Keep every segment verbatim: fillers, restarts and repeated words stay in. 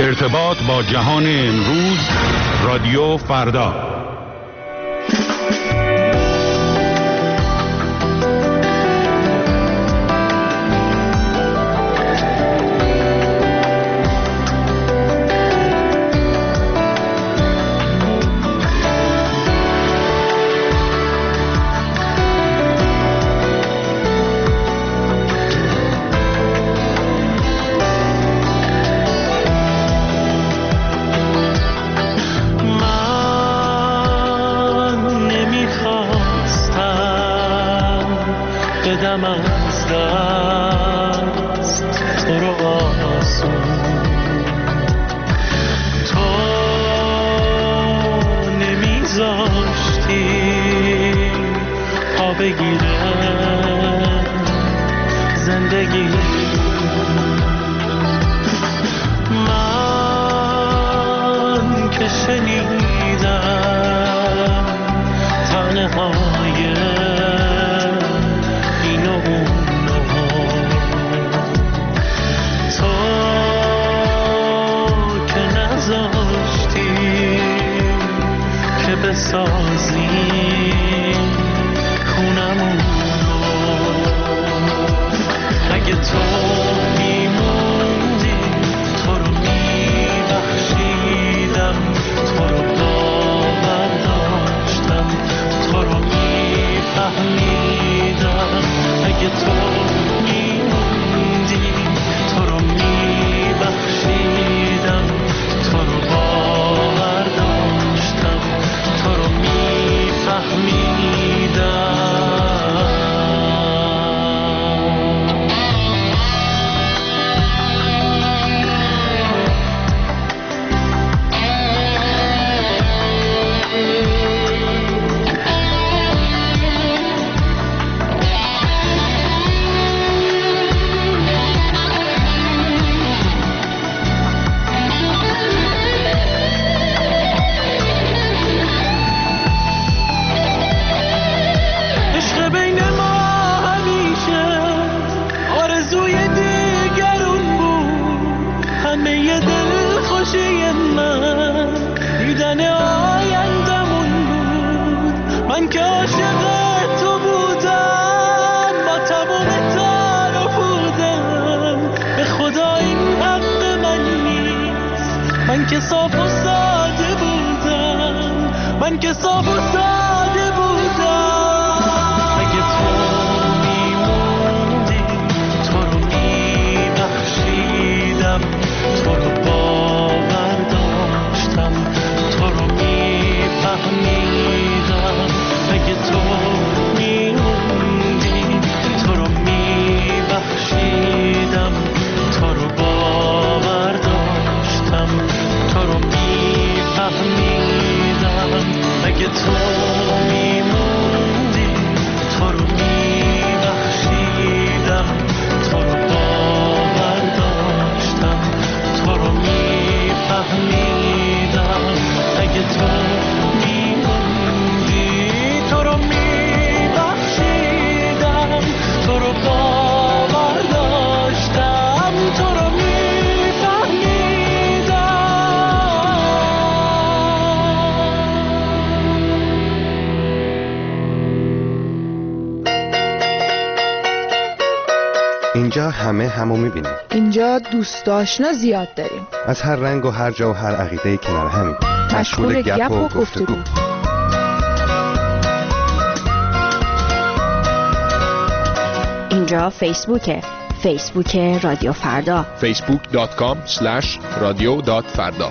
ارتباط با جهان امروز، رادیو فردا. اینجا همه همو میبینیم. اینجا دوست آشنا زیاد داریم. از هر رنگ و هر جا و هر عقیده‌ای کنار همیم. مشغول گپ و گفتگو. اینجا فیسبوکه. فیسبوک رادیو فردا. فیسبوک دات کام اسلش رادیو دات فردا.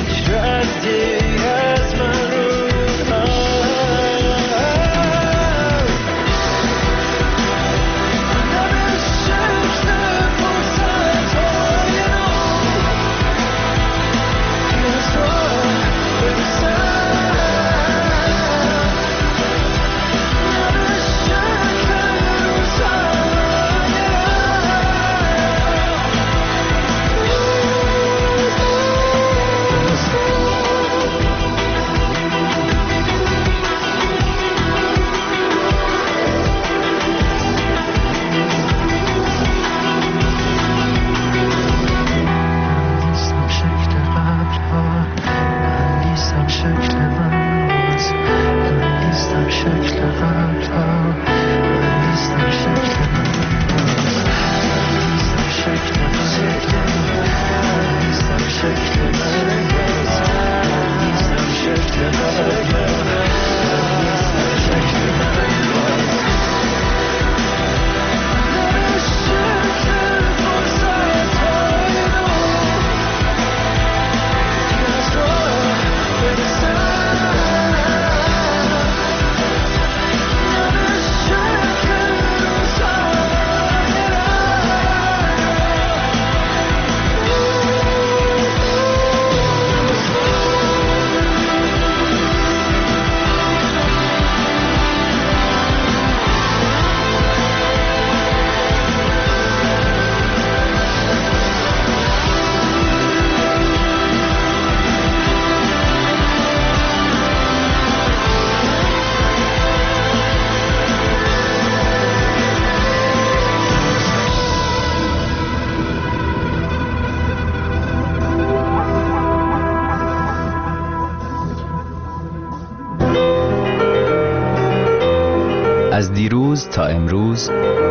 از دیروز تا امروز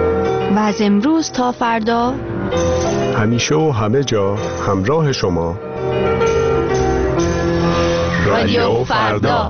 و از امروز تا فردا همیشه و همه جا همراه شما رادیو فردا.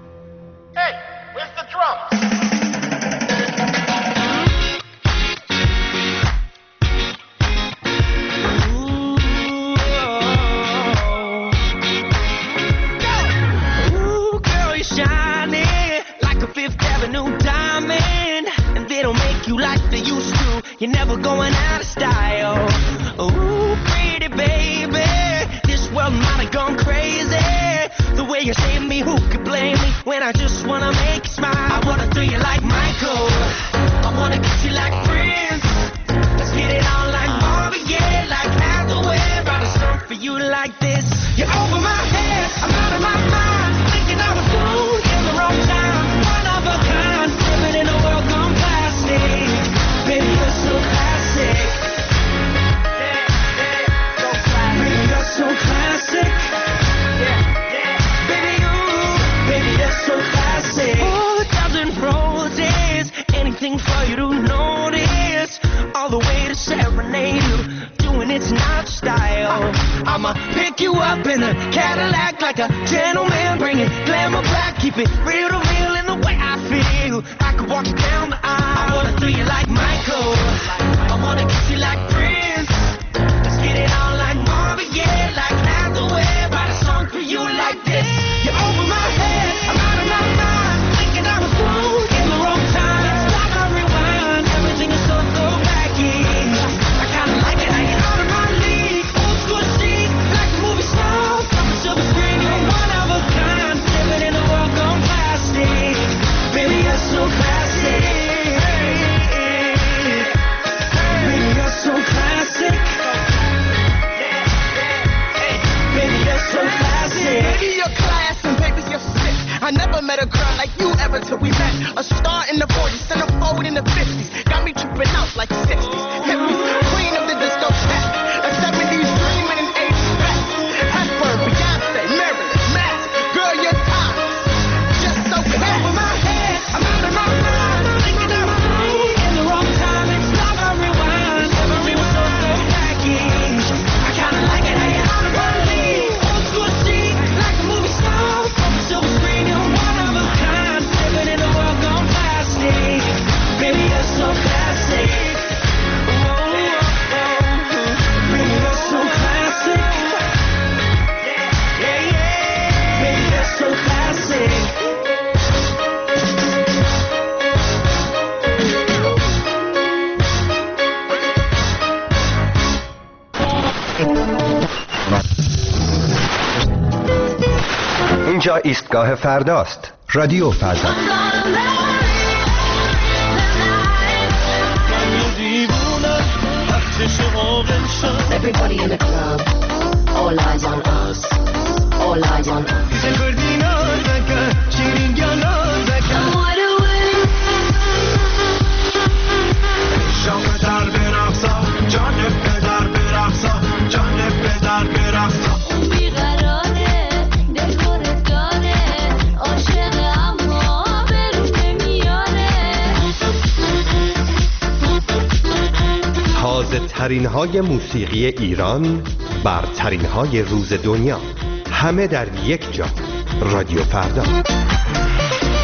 You're never going out of style. Ooh, pretty baby, this world might have gone crazy. The way you save me, who could blame me when I just wanna make you smile? I wanna do you like Michael, I wanna get you like Prince. Let's get it on like Marvin, yeah, like Hathaway. Write a song for you like this. You're over my head, I'm out of my mind, thinking I was cool in the wrong time. One of a kind, living in a world gone plastic. Baby, you're so classic. Yeah, yeah, so classic. Baby, you're so classic. Yeah, yeah. Baby, you, baby, you're so classic. Oh, a dozen roses, anything for you to notice. All the way to serenade you, doing it's not style. I'ma pick you up in a Cadillac like a gentleman, bring it glamour back, keep it real to real in the way I feel. I could walk you down the aisle. I wanna do you like Michael, I wanna kiss you like Prince. Let's get it on like Marvin, yeah, like Hathaway. Write a song for you like this. You're over my head, I'm out of my mind, thinking I was cool in the wrong time. Stop, I rewind, everything is so throwbacky. I kinda like it how you're out of my league. Old school chic, like a movie star, from a silver screen. You're one of a kind, living in a world gone plastic. Baby, you're so classic. Baby, you're so classic. Baby, you're so classic. Baby, you're class and baby, you're sick. I never met a girl like you ever till we met. A star in the forties, centerfold in the fifties. Got me tripping out like sixties. Hippies, queen of the disco track. A seventies dream and an eighties back. Hepburn, Beyonce, Marilyn, Max. Girl, you're timeless. Just so classy. Over my head, I'm out of my mind, thinking I was cool in the wrong time. And stop, I rewind, memory was so throwbacky. I kinda like it how you're out of my league. Old school chic, like a movie star, from a silver screen. You're one of a kind, living in a world gone plastic. Baby, you're so classic. Whoa, whoa. اینجا ایستگاه فرداست. رادیو فردا. Everybody in the club, all eyes on us, all eyes on us. تازه ترین های موسیقی ایران، برترین های روز دنیا، همه در یک جا. رادیو فردا.